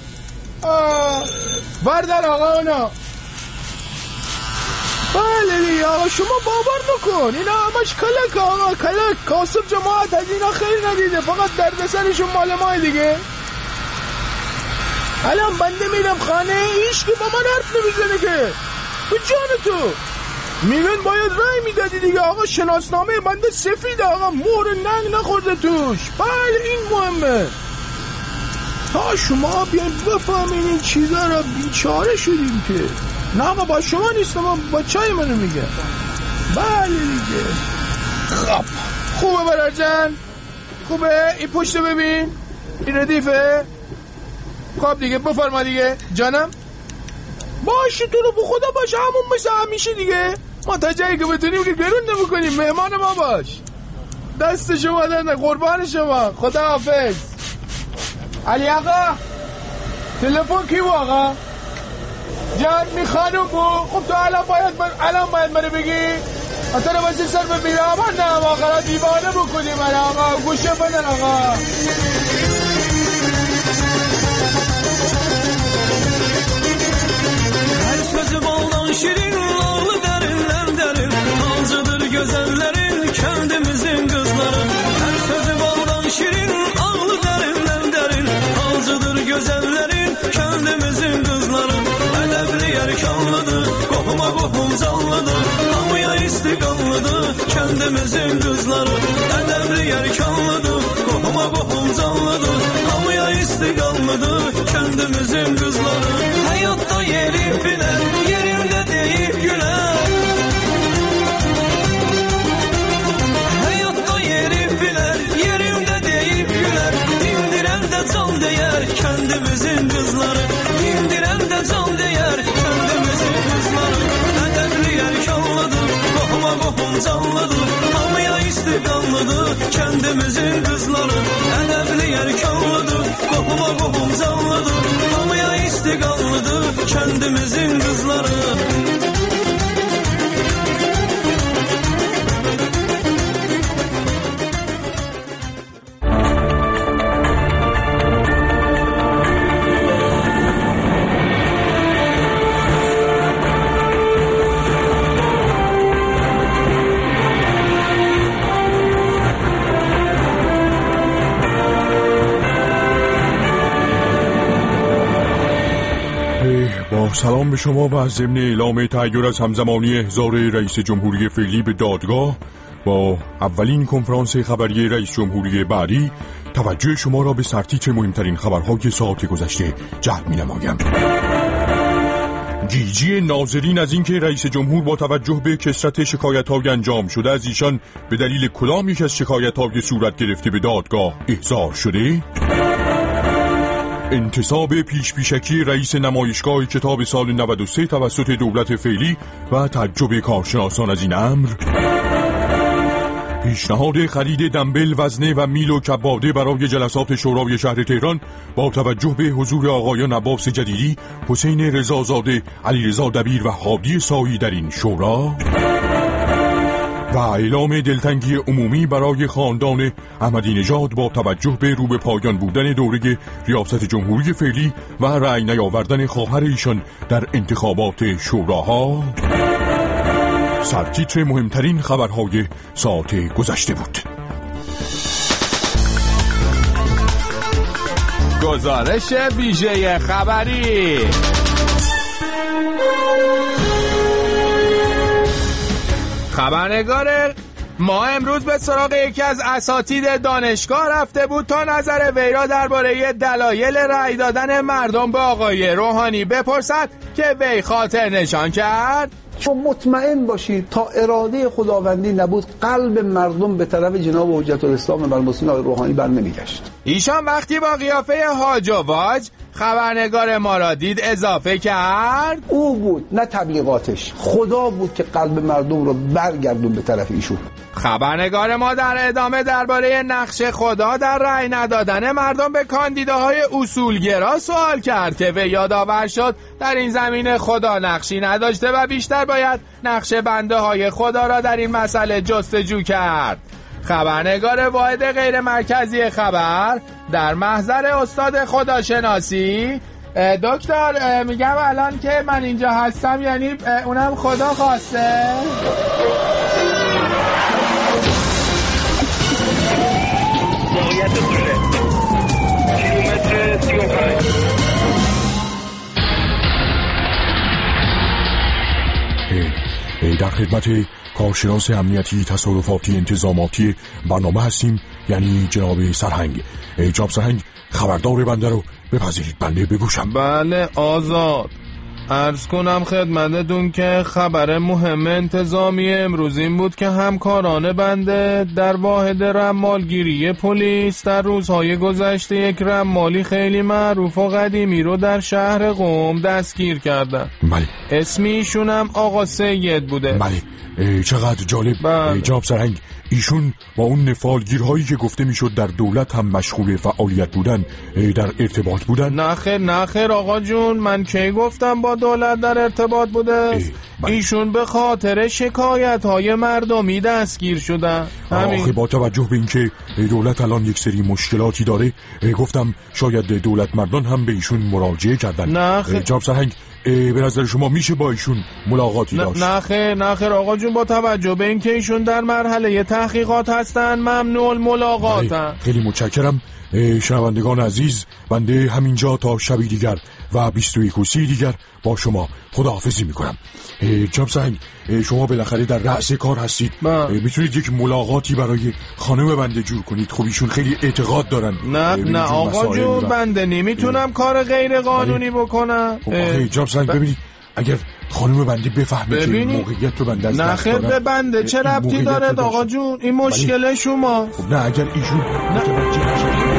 بردار آقا اونا. بله دیگه آقا شما باور نکن، اینا همش کلک آقا، کلک. کاسب جماعت از اینا خیلی ندیده، فقط دردسرشون مال مای دیگه. الان بنده میرم خانه، هیچ که با من حرف نمیزنه که به جان تو میگن باید رای میدادی دیگه آقا. شناسنامه بنده سفید آقا، مور ننگ نخورده توش. بله این مهمه تا شما بیاین بفهمین این چیزا را، بیچاره شدیم که. نه آقا با شما نیستم، من بچهای منو میگم. بله دیگه. خب خوبه برار جان، خوبه. این پشت ببین، این ردیفه. خب دیگه بفرما دیگه جانم. باشه تو رو بخدا باشه، همون مثل همیشه دیگه. ما تا جایی که بتونیم که گرون نمیکنیم، مهمان ما باش. دست شما دنده، قربان شما، خدا حافظ. علی آقا تلفن کی بود آقا؟ جان می خانم بود. خب تو الان باید منو بگی؟ اصلا واسه سر ببینم من نه آقا دیوانه بکنی من آقا. گوشه بدن آقا. Her sözü baldan şirin, ağlı derinler derin. Nazlıdır güzellerin, kendimizin kızları. Her sözü baldan şirin, ağlı derinler derin. Nazlıdır güzellerin, kendimizin kızları. Edebli erkanlıdır, kohuma kohum zallıdır. Hamıya istiqanlıdır, kendimizin kızları. Edebli erkanlıdır, kohuma kohum zallıdır. Hamıya istiqanlıdır, kendimizin kızları. Hayatta yeri bilen, yerinde deyip güler. Hayatta yeri bilen, yerinde deyip güler. İndiren de can değer, kendimizin kızları. İndiren de can değer, kendimizin kızları. Edebli erkanlıdır, kohuma kohum canlıdır. Hamıya istiqanlıdır, kendimizin kızları. Edebli erkanlıdır, kohuma kohum canlıdır. Hamıya istiqanlıdır, kendimizin kızları. سلام به شما و از ضمن اعلام تغییر از همزمانی احضار رئیس جمهوری فعلی به دادگاه با اولین کنفرانس خبری رئیس جمهوری بعدی توجه شما را به سرتیتر مهمترین خبرهای ساعت گذشته جلب می‌نمایم. گیجی ناظرین از اینکه رئیس جمهور با توجه به کثرت شکایت‌های انجام شده از ایشان به دلیل کدام یک از شکایت‌های صورت گرفته به دادگاه احضار شده. انتصاب پیشکی رئیس نمایشگاه کتاب سال 93 توسط دولت فعلی و تعجب کارشناسان از این امر. پیشنهاد خرید دمبل، وزنه و میل و کباده برای جلسات شورای شهر تهران با توجه به حضور آقایان عباس جدیدی، حسین رضازاده، علیرضا دبیر و هادی سایی در این شورا. و اعلام دلتنگی عمومی برای خاندان احمدی نژاد با توجه به رو به پایان بودن دوره ریاست جمهوری فعلی و رأی نیاوردن خواهر ایشان در انتخابات شوراها. سرتیتر مهمترین خبرهای ساعت گذشته بود. گزارش ویژه خبری. خبرنگار ما امروز به سراغ یکی از اساتید دانشگاه رفته بود تا نظر وی را درباره دلایل رأی دادن مردم به آقای روحانی بپرسد که وی خاطر نشان کرد. شما مطمئن باشید تا اراده خداوندی نبود قلب مردم به طرف جناب حجت الاسلام المسلمین آقای روحانی بر نمیگشت. ایشان وقتی با قیافه هاج و واج خبرنگار ما را دید اضافه کرد او بود نه تبلیغاتش، خدا بود که قلب مردم رو برگردون به طرف ایشون. خبرنگار ما در ادامه درباره نقش خدا در رأی ندادن مردم به کاندیداهای اصولگرا سوال کرد که وی یادآور شد در این زمینه خدا نقشی نداشته و بیشتر باید نقش بنده های خدا را در این مسئله جستجو کرد. خبرنگار واحد غیر مرکزی خبر در محضر استاد خداشناسی: دکتر میگم الان که من اینجا هستم یعنی اونم خدا خواسته؟ موقعیت دوره کیلومتر 35. در خدمت کارشناس امنیتی تصادفاتی انتظاماتی برنامه هستیم، یعنی جناب سرهنگ. جناب سرهنگ خبردار بنده رو بپذیرید بنده بگوشم. بله آزاد. عرض کنم خدمتتون که خبر مهم انتظامی امروز این بود که همکاران بنده در واحد رمالگیری پلیس در روزهای گذشته یک رمالی خیلی معروف و قدیمی رو در شهر قم دستگیر کردن. بله. اسمیشون هم آقا سید بوده. بله. چقدر جالب. جناب سرهنگ ایشون با اون نفالگیرهایی که گفته میشد در دولت هم مشغول فعالیت بودن در ارتباط بودن؟ نه خیر آقا جون، من کی گفتم با دولت در ارتباط بوده؟ ایشون به خاطر شکایت‌های مردمی دستگیر شدن. آخه با توجه به اینکه دولت الان یک سری مشکلاتی داره، گفتم شاید دولت مردان هم به ایشون مراجعه کردن. جناب سرهنگ، به نظر شما میشه با ایشون ملاقاتی داشت؟ نه خیر آقا جون، با توجه به اینکه ایشون در مرحله تحقیقات هستن ممنوع الملاقاتن. خیلی متشکرم. شنوندگان عزیز، بنده همینجا تا شبی دیگر و 21 دیگر با شما خداحافظی میکنم. جناب سرهنگ، شما بالاخره در رأس کار هستید، میتونید یک ملاقاتی برای خانم بنده جور کنید؟ خب ایشون خیلی اعتقاد دارن. نه آقا جون، بنده نمیتونم کار غیر قانونی بکنم. جناب سرهنگ ببینید، اگر خانم بنده بفهمه که موقعیت رو بنده از دست دارن، به بنده چه ربطی داره آقا جون؟ این مشکل شما. خب نه، اگر ایشون متوجه نشه.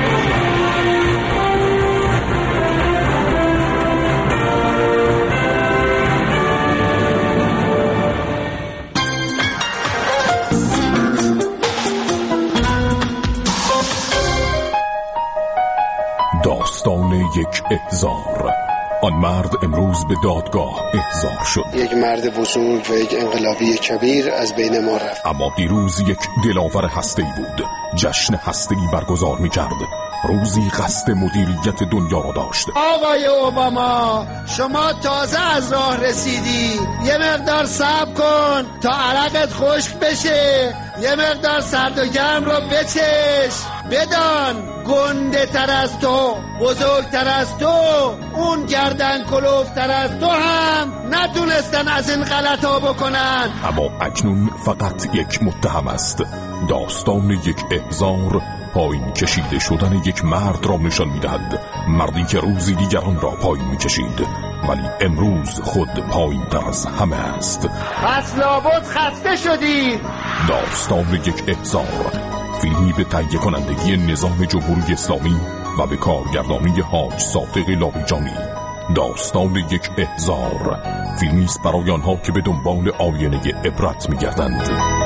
داستان یک احضار. آن مرد امروز به دادگاه احضار شد. یک مرد بزرگ و یک انقلابی کبیر از بین ما رفت. اما دیروز یک دلاور هسته‌ای بود، جشن هسته‌ای برگزار می‌کرد. روزی قصد مدیریت دنیا را داشت. آقای اوباما، شما تازه از راه رسیدی، یه مقدار صبر کن تا عرقت خشک بشه، یه مقدار سرد و گرم رو بچش. بدان گنده تر از تو، بزرگتر از تو، اون گردن کلوفتر از تو هم نتونستن از این غلطا بکنن. اما اکنون فقط یک متهم است. داستان یک احضار پایین کشیده شدن یک مرد را نشان می‌دهد. مردی که روزی دیگران را پایین می‌کشید، ولی امروز خود پایین تر از همه است. پس لابد خسته شدی. داستان یک احضار، فیلمی به تهیه کنندگی نظام جمهوری اسلامی و به کارگردانی حاج صادق لاریجانی. داستان یک احضار، فیلمی است برای آنها که به دنبال آینه عبرت می‌گردند.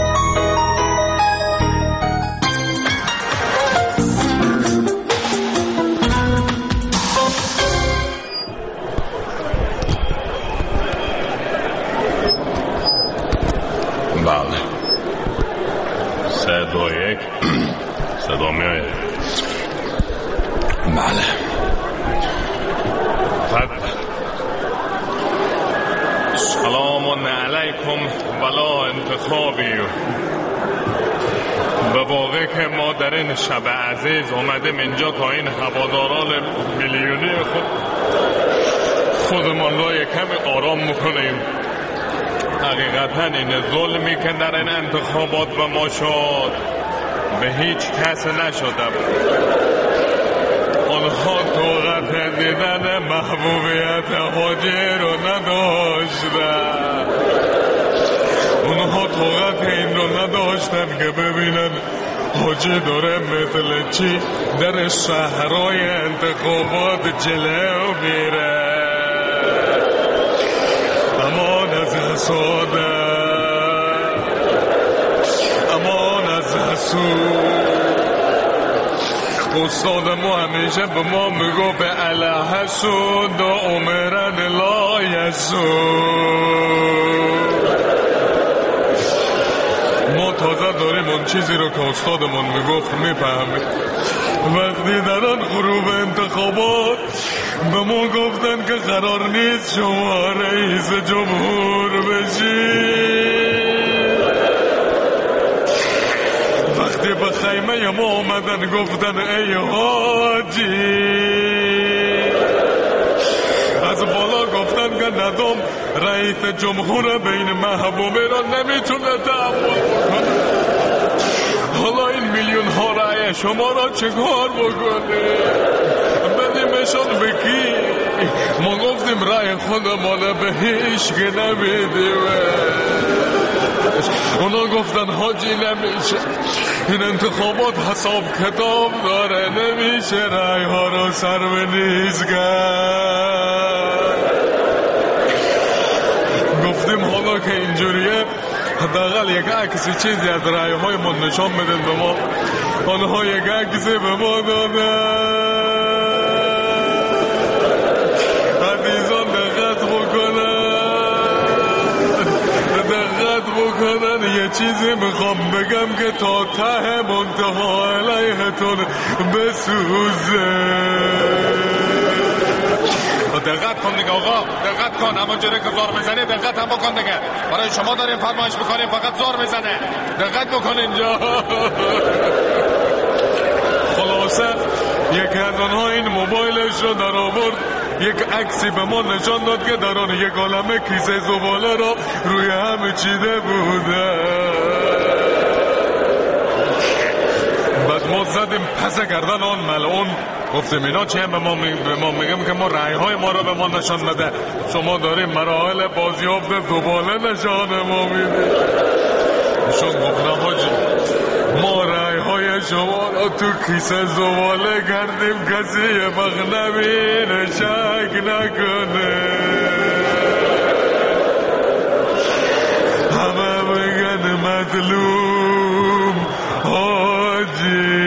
بله 3 2 1 صدا میاد. بله سلام علیکم ولا انتخابی. به واقع که ما در این شب عزیز اومدیم اینجا تا این هواداران میلیونی خودمان را کمی آرام میکنیم. حقیقتا این ظلمی که در این انتخابات به ما شد به هیچ کس نشده. آنها طاقت دیدن محبوبیت حاجی رو نداشتن. اونها طاقت این رو نداشتن که ببینن حاجی داره مثل چی در شهرهای انتخابات جلو میره. امان از حساده، امان از حسود. استاد ما همیشه به ما میگو به علیه حسود و عمرن لا یسود. ما تازه داریم اون چیزی رو که استادمون میگفت میفهمیم. وقتی در آن غروب انتخابات به ما گفتن که قرار نیست شما رئیس جمهور بشید، وقتی به خیمه ما آمدن گفتن ای حاجی، از بالا گفتن که ندام رئیس جمهور بین محبوبه را نمیتونه تحمل بکنه. حالا این میلیون ها رأی شما را چه کار بکنه؟ بدیمشان به کی؟ ما گفتیم رأی خودمان به هیچ که نمیدیم. اونا گفتن حاجی نمیشه، این انتخابات حساب کتاب داره، نمیشه رأی ها رو سر به نیز کرد. گفتیم حالا که اینجوریه حداقل یک عکسی چیزی از رأی‌های ما نشان بدن به ما. آنها یک عکسی به ما دادن. عزیزان دقت بکنن یه چیزی میخوام بگم که تا ته منتها علیهتون بسوزه. دقت کن دیگه آقا، دقت کن. اما جوری که زار میزنی دقت هم بکن دیگه. برای شما داریم فرمایش میکنیم فقط زار میزنه. دقت بکن اینجا. خلاصه یکی از آنها این موبایلش رو در آورد، یک عکسی به ما نشان داد که در آن یک عالمه کیسه زباله را روی هم چیده بوده. بعد ما زدیم پس گردن آن ملعون، گفتیم اینا چه هم به ما میگم که ما رأی‌های ما رو به ما نشان بده. شما داریم مراحل بازیافت زباله نشان ما میدید. شون گفتم حاجی ما رأی‌های شما را تو کیسه زباله کردیم، کسی یه وقت نبینه شک نکنه. همه بگن مظلوم حاجی.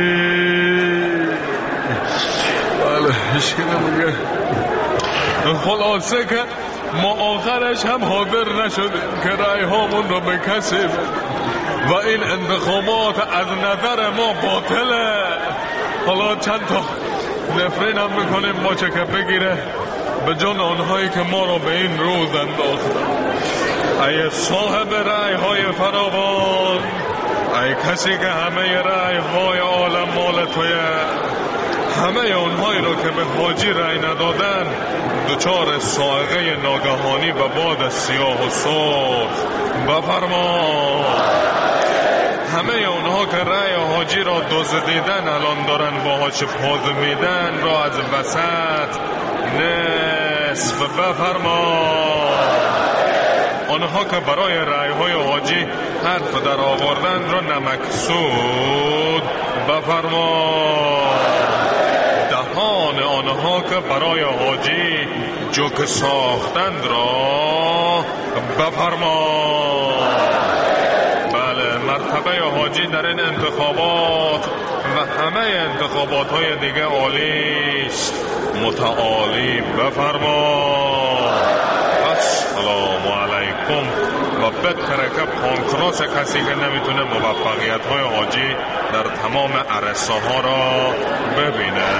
بله هیچکی نمیگه. خلاصه که ما آخرش هم حاضر نشدیم که رأی‌هامون رو به کسی و این انتخابات از نظر ما باطله. حالا چند تا نفرین هم میکنیم ما چه که بگیره به جان آنهایی که ما رو به این روز انداختن. ای صاحب رأی‌های فراوان، ای کسی که همه رأی‌های عالم مال تویه، همه اونهایی رو که به حاجی رأی ندادن دچار صاعقه ناگهانی و باد سیاه و سرخ بفرما. همه اونها که رأی حاجی را دزدیدن الان دارن باهاش پاز میدن را از وسط نصف بفرما. آنها که برای رأی‌های حاجی حرف در آوردن را نمکسود بفرما. دهان آنها که برای حاجی جوک ساختند را بفرما. بله مرتبه حاجی در این انتخابات و همه انتخابات‌های دیگه عالیست، متعالی بفرما. السلام علیکم. و بهتره که پانکراس کسی که نمیتونه موفقیت‌های حاجی در تمام عرصه‌ها را ببینه.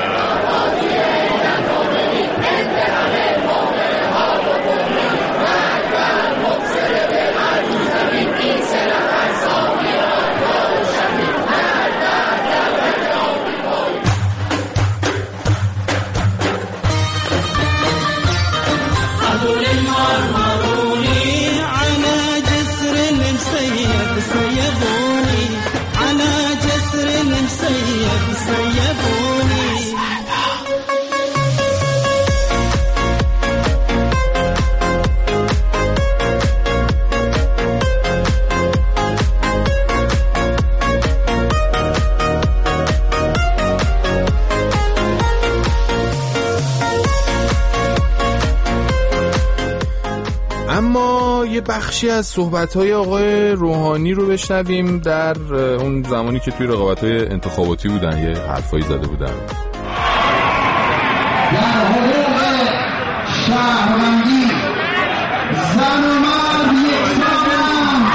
اما یه بخشی از صحبت‌های آقای روحانی رو بشنویم در اون زمانی که توی رقابت‌های انتخاباتی بودن، یه حرفایی زده بودن. در حقوق شهروندی زن و مرد یکسانند.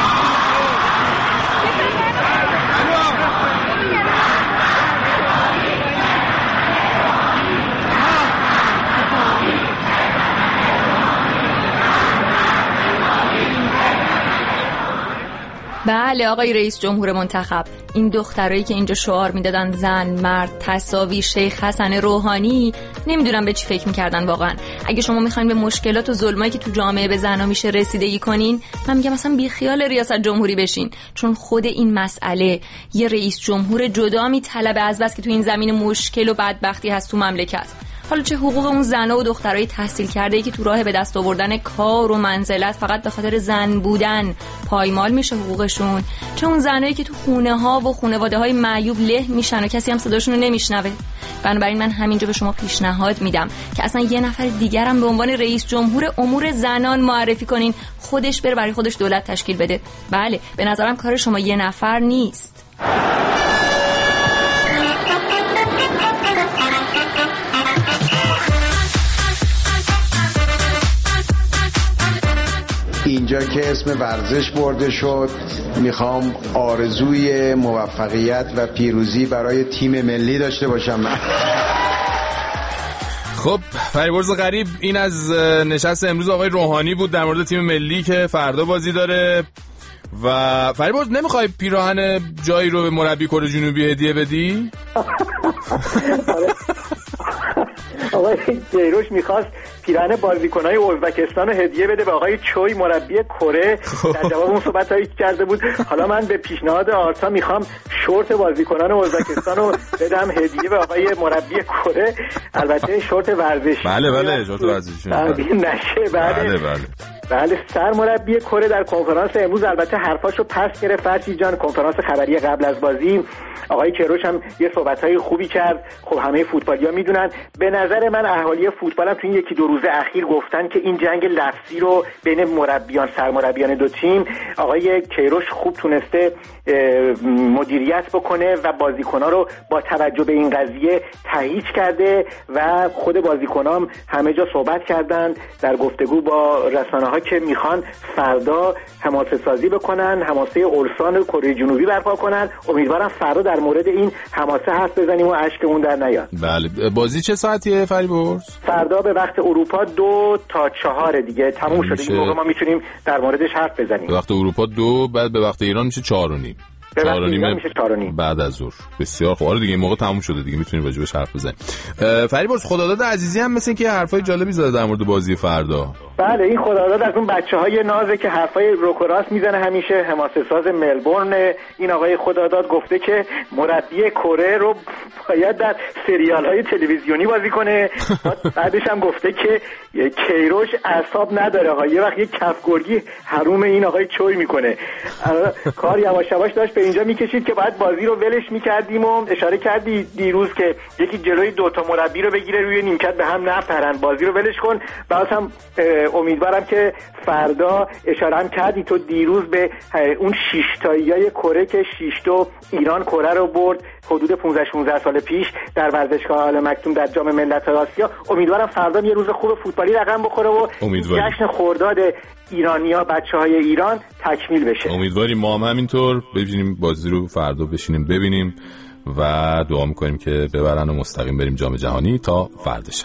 بله آقای رئیس جمهور منتخب، این دخترایی که اینجا شعار میدادن زن مرد تساوی، شیخ حسن روحانی، نمیدونم به چی فکر میکردن واقعا. اگه شما میخواین به مشکلات و ظلمایی که تو جامعه به زنا میشه رسیدگی کنین، من میگم اصلا بیخیال ریاست جمهوری بشین، چون خود این مسئله یه رئیس جمهور جدا میطلبه، از بس که تو این زمین مشکل و بدبختی هست تو مملکت. حالا چه حقوق اون زن‌ها و دخترای تحصیل کرده‌ای که تو راه به دست آوردن کار و منزلت فقط به خاطر زن بودن پایمال میشه حقوقشون، چه اون زنایی که تو خونه‌ها و خانواده‌های معیوب له میشن و کسی هم صداشون رو نمیشنوه. بنابراین من همینجا به شما پیشنهاد میدم که اصلا یه نفر دیگرم به عنوان رئیس جمهور امور زنان معرفی کنین، خودش بره برای خودش دولت تشکیل بده. بله، به نظرم کار شما یه نفر نیست. اینجا که اسم ورزش برده شد، میخوام آرزوی موفقیت و پیروزی برای تیم ملی داشته باشم. خب فریبرز غریب، این از نشست امروز آقای روحانی بود در مورد تیم ملی که فردا بازی داره. و فریبرز نمیخوای پیراهن جایی رو به مربی کره جنوبی هدیه بدی؟ آقای کیروش میخواست پیراهن بازیکنای ازبکستان رو هدیه بده به آقای چوی مربی کره. در جواب اون صحبتایی که کرده بود. حالا من به پیشنهاد آرتا میخوام شورت بازیکنان ازبکستان رو بدم هدیه به آقای مربی کره. البته شورت ورزشی. بله شورت ورزشی نشه. بله سرمربی کره در کنفرانس امروز البته حرفاشو پس گرفت. فرشی جان، کنفرانس خبری قبل از بازی آقای کیروش هم یه صحبت‌های خوبی کرد. خب همه فوتبالیا میدونن. به نظر من اهالی فوتبال هم تو این 1-2 روز اخیر گفتن که این جنگ لفظی رو بین مربیان، سرمربیان دو تیم آقای کیروش خوب تونسته مدیریت بکنه و بازیکن‌ها رو با توجه به این قضیه تایید کرده و خود بازیکنام همه جا صحبت کردن در گفتگو با رسانه‌ها که میخوان فردا حماسه سازی بکنن، حماسه اولسان کره جنوبی برپا کنن. امیدوارم فردا در مورد این حماسه حرف بزنیم و اشک اون در نیاد. بله. بازی چه ساعتیه فریبرز؟ فردا به وقت اروپا 2 تا 4 دیگه تموم شده. این موقع ما میتونیم در موردش حرف بزنیم. به وقت اروپا 2، بعد به وقت ایران میشه 4:30. 4:30 بعد از ظهر. بسیار خوب. آره دیگه این موقع تموم شده دیگه، میتونیم راجبش حرف بزنیم. فریبرز خداداد عزیزی هم مثل اینکه حرفای جالبی زده در مورد بازی فردا. بله این خداداد از اون بچه‌های نازه که حرفای روک و راست میزنه همیشه. حماسه ساز ملبورن. این آقای خداداد گفته که مربی کره رو باید در سریال‌های تلویزیونی بازی کنه. بعدش هم گفته که کیروش اعصاب نداره، یه وقت یه کفگرگی حروم این آقای چوی میکنه. کار یواش یواش داشت به اینجا میکشید که باید بازی رو ولش میکردیم و اشاره کردی دیروز که یکی جلوی 2 تا مربی رو بگیره روی نیمکت به هم نپرن، بازی رو ولش کن. بعد هم امیدوارم که فردا اشاره هم کردی تو دیروز به اون 6 تاییای کره که 6 ایران کره رو برد حدود 15-16 سال پیش در ورزشگاه آل مکتوم در جام ملت‌های آسیا. امیدوارم فردا یه روز خوب فوتبالی رقم بخوره و جشن خرداد ایرانیا، بچه‌های ایران تکمیل بشه. امیدواریم ما هم همینطور ببینیم بازی رو فردا بشینیم ببینیم و دعا می‌کنیم که ببرن و مستقیم بریم جام جهانی تا فرداش.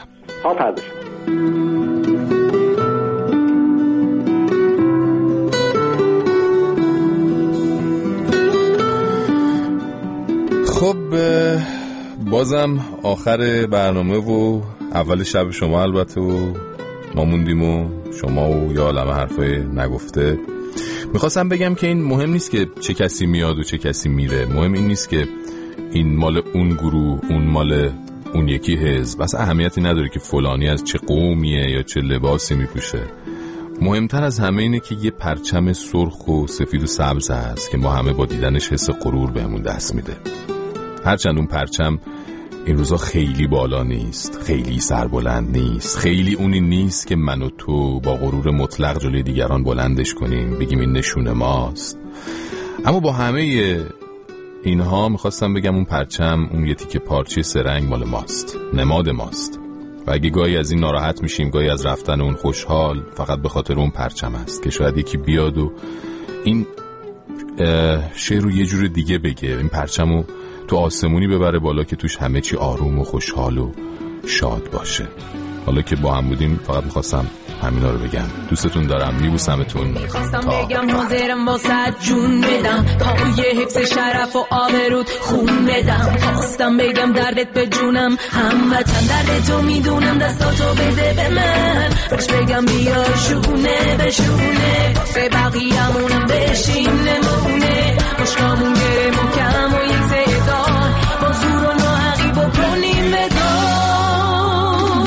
خب بازم آخر برنامه و اول شب شما البته و ما موندیم و شما و یا عالمه حرفای نگفته. میخواستم بگم که این مهم نیست که چه کسی میاد و چه کسی میره، مهم این نیست که این مال اون گروه، اون مال اون یکی حزب، اصلا اهمیتی نداره که فلانی از چه قومیه یا چه لباسی میپوشه. مهمتر از همه اینه که یه پرچم سرخ و سفید و سبز هست که ما همه با دیدنش حس غرور بهمون دست میده. هرچند اون پرچم این روزا خیلی بالا نیست، خیلی سربلند نیست، خیلی اونی نیست که من و تو با غرور مطلق جلوی دیگران بلندش کنیم بگیم این نشون ماست. اما با همه اینها میخواستم بگم اون پرچم، اون یه تیکه پارچه سرنگ مال ماست، نماد ماست. و اگه گاهی از این ناراحت میشیم، گاهی از رفتن اون خوشحال، فقط به خاطر اون پرچم است که شاید یکی بیاد و این شعر رو یه جور دیگه بگه، این پرچمو تو آسمونی ببره بالا که توش همه چی آروم و خوشحال و شاد باشه. حالا که با هم بودیم فقط میخواستم همینا رو بگم. دوستتون دارم، میبوسمتون. میخواستم بگم حاضرم واسه جون بدم، پای حفظ شرف و آبرود خون بدم. خواستم بگم دردت به جونم هموطن، درد تو میدونم دستاتو بده به من. روش بگم بیا شونه به شونه، واسه بقیه‌مونم بشین نمونه. مشکامون گره محکم و یک زیدان، با زور و ناحقی بکنیم ادان.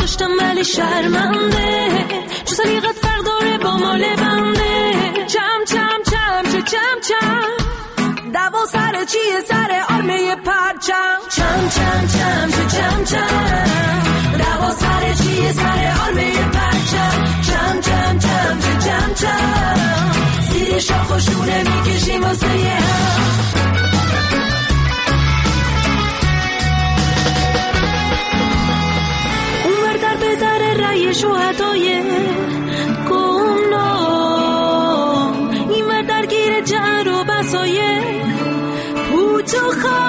داشتم ولی شرمنده، چه سلیقت فرق داره با مال بنده. چم چم چم چه چم چم، دوا سر چیه سر آرمه پرچم. چم چم چم چه چم چم، دوا سر چیه سر آرمه پرچم. چم چم چم چه چم چم، زیر شاخ و شونه میکشیم واسه هم. اونور در به در رای شهدای گمنام، اینور درگیر جر و بسایه پوچ و خواه.